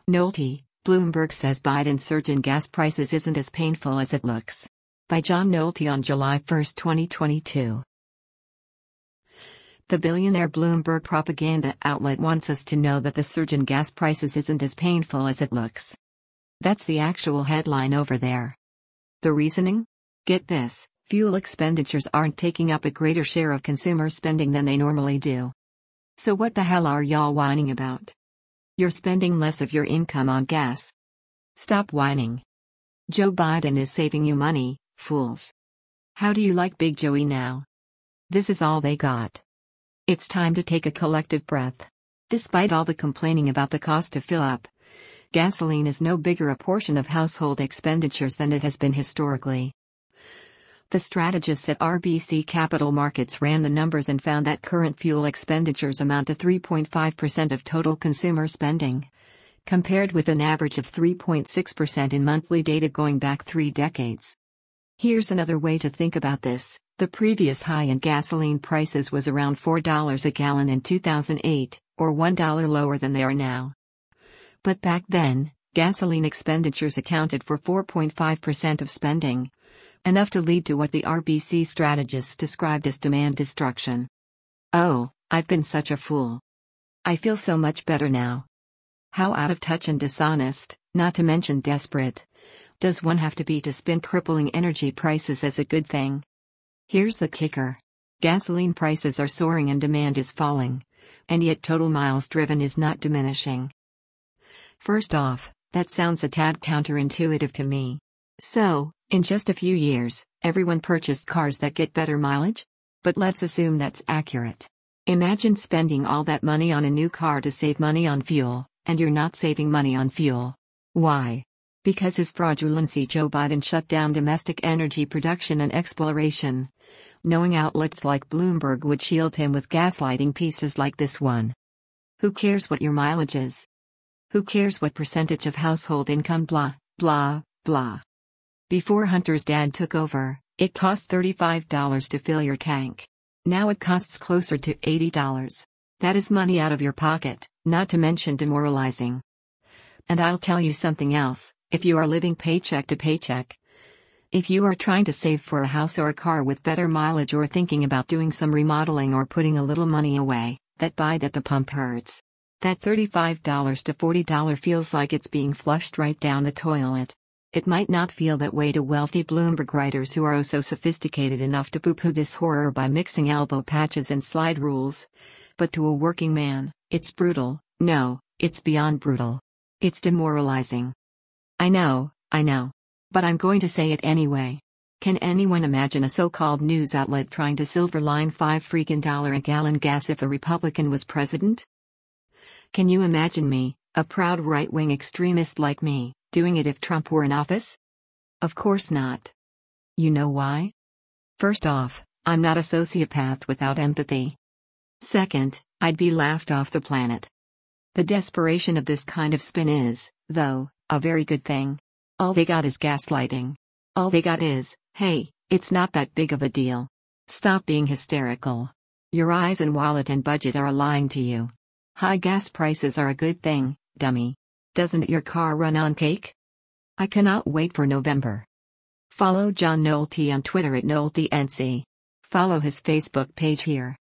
Nolte, Bloomberg says Biden's surge in gas prices isn't as painful as it looks. By John Nolte on July 1, 2022. The billionaire Bloomberg propaganda outlet wants us to know that the surge in gas prices isn't as painful as it looks. That's the actual headline over there. The reasoning? Get this, fuel expenditures aren't taking up a greater share of consumer spending than they normally do. So what the hell are y'all whining about? You're spending less of your income on gas. Stop whining. Joe Biden is saving you money, fools. How do you like Big Joey now? This is all they got. It's time to take a collective breath. Despite all the complaining about the cost to fill up, gasoline is no bigger a portion of household expenditures than it has been historically. The strategists at RBC Capital Markets ran the numbers and found that current fuel expenditures amount to 3.5% of total consumer spending, compared with an average of 3.6% in monthly data going back 3 decades. Here's another way to think about this. The previous high in gasoline prices was around $4 a gallon in 2008, or $1 lower than they are now. But back then, gasoline expenditures accounted for 4.5% of spending, enough to lead to what the RBC strategists described as demand destruction. Oh, I've been such a fool. I feel so much better now. How out of touch and dishonest, not to mention desperate, does one have to be to spin crippling energy prices as a good thing? Here's the kicker. Gasoline prices are soaring and demand is falling, and yet total miles driven is not diminishing. First off, that sounds a tad counterintuitive to me. So, in just a few years, everyone purchased cars that get better mileage? But let's assume that's accurate. Imagine spending all that money on a new car to save money on fuel, and you're not saving money on fuel. Why? Because His Fraudulency Joe Biden shut down domestic energy production and exploration, knowing outlets like Bloomberg would shield him with gaslighting pieces like this one. Who cares what your mileage is? Who cares what percentage of household income blah, blah, blah. Before Hunter's dad took over, it cost $35 to fill your tank. Now it costs closer to $80. That is money out of your pocket, not to mention demoralizing. And I'll tell you something else. If you are living paycheck to paycheck, if you are trying to save for a house or a car with better mileage or thinking about doing some remodeling or putting a little money away, that bite at the pump hurts. That $35 to $40 feels like it's being flushed right down the toilet. It might not feel that way to wealthy Bloomberg writers who are oh so sophisticated enough to poo-poo this horror by mixing elbow patches and slide rules. But to a working man, it's brutal. No, it's beyond brutal. It's demoralizing. I know. But I'm going to say it anyway. Can anyone imagine a so-called news outlet trying to silver line $5 a gallon gas if a Republican was president? Can you imagine me, a proud right-wing extremist like me, doing it if Trump were in office? Of course not. You know why? First off, I'm not a sociopath without empathy. Second, I'd be laughed off the planet. The desperation of this kind of spin is, though, a very good thing. All they got is gaslighting. All they got is, hey, it's not that big of a deal. Stop being hysterical. Your eyes and wallet and budget are lying to you. High gas prices are a good thing, dummy. Doesn't your car run on cake? I cannot wait for November. Follow John Nolte on Twitter at NolteNC. Follow his Facebook page here.